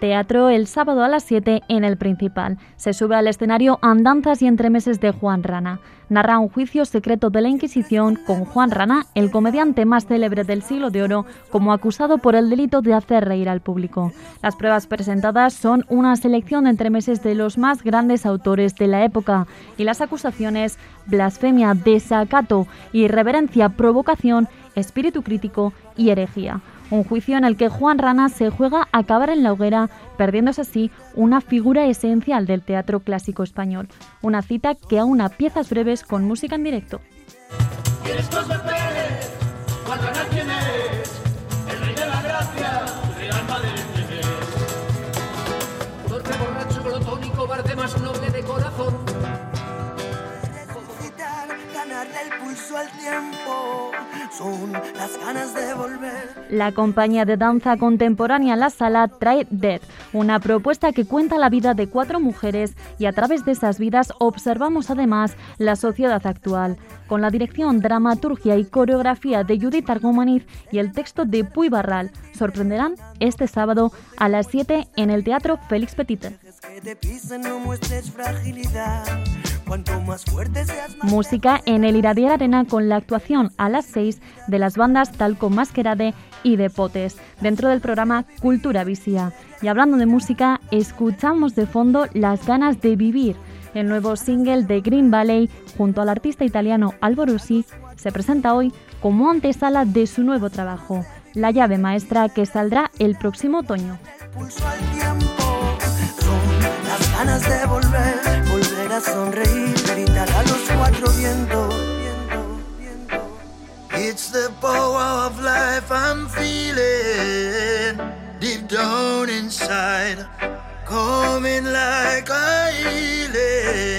teatro el sábado a las 7 en el Principal. Se sube al escenario Andanzas y entremeses de Juan Rana. Narra un juicio secreto de la Inquisición con Juan Rana, el comediante más célebre del Siglo de Oro, como acusado por el delito de hacer reír al público. Las pruebas presentadas son una selección de entremeses de los más grandes autores de la época y las acusaciones: blasfemia, desacato, irreverencia, provocación, espíritu crítico y herejía. Un juicio en el que Juan Rana se juega a acabar en la hoguera, perdiéndose así una figura esencial del teatro clásico español. Una cita que aúna piezas breves con música en directo. ¿Quieres Pérez? Juan Rana, ¿quién es? El rey de la gracia, Real Madrid. Torpe, borracho, glotón y cobarde más noble de corazón. Ganarle el pulso al tiempo, son las ganas de volver. La compañía de danza contemporánea La Sala trae Dead, una propuesta que cuenta la vida de 4 mujeres y a través de esas vidas observamos además la sociedad actual. Con la dirección, dramaturgia y coreografía de Judith Argomaniz y el texto de Puy Barral, sorprenderán este sábado a las 7 en el Teatro Félix Petite. Música en el Iradier Arena con la actuación a las 6 de las bandas Talco Masquerade y de Potes, dentro del programa Cultura Visia. Y hablando de música, escuchamos de fondo Las ganas de vivir. El nuevo single de Green Valley, junto al artista italiano Albo Rossi, se presenta hoy como antesala de su nuevo trabajo, La llave maestra, que saldrá el próximo otoño. Las ganas de volver a sonreír, gritar a los 4 vientos. It's the power of life I'm feeling deep down inside, coming like a healing.